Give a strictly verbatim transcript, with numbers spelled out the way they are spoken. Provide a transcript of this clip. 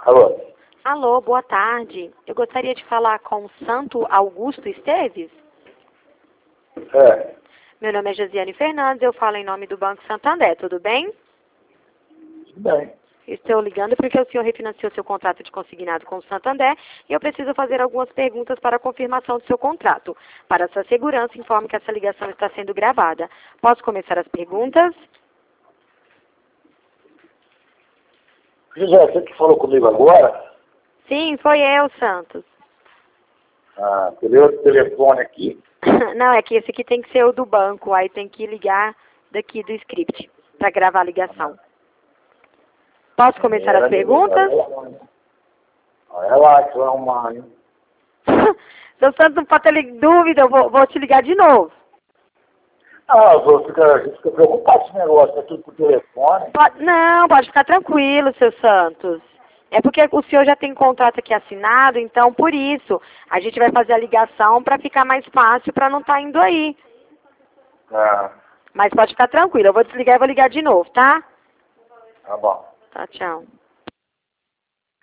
Alô? Alô, boa tarde. Eu gostaria de falar com o Santo Augusto Esteves. É, Meu nome é Josiane Fernandes, eu falo em nome do Banco Santander, tudo bem? tudo bem. Estou ligando porque o senhor refinanciou seu contrato de consignado com o Santander e eu preciso fazer algumas perguntas para a confirmação do seu contrato. Para sua segurança, informe que essa ligação está sendo gravada. Posso começar as perguntas? José, você que falou comigo agora, Sim, foi eu, Santos. ah, peguei outro telefone aqui. Não, é que esse aqui tem que ser o do banco, aí tem que ligar daqui do script para gravar a ligação. Posso começar as perguntas? Olha lá, que vai arrumar, hein? Seu Santos, não pode ter li- dúvida, eu vou, vou te ligar de novo. Ah, eu vou ficar, a gente fica preocupado com esse negócio, é tudo por telefone. Pode- não, pode ficar tranquilo, seu Santos. É porque o senhor já tem contrato aqui assinado, então por isso a gente vai fazer a ligação para ficar mais fácil, para não estar indo aí. Ah, Mas pode ficar tranquilo, eu vou desligar e vou ligar de novo, tá? tá bom. Tá, tchau.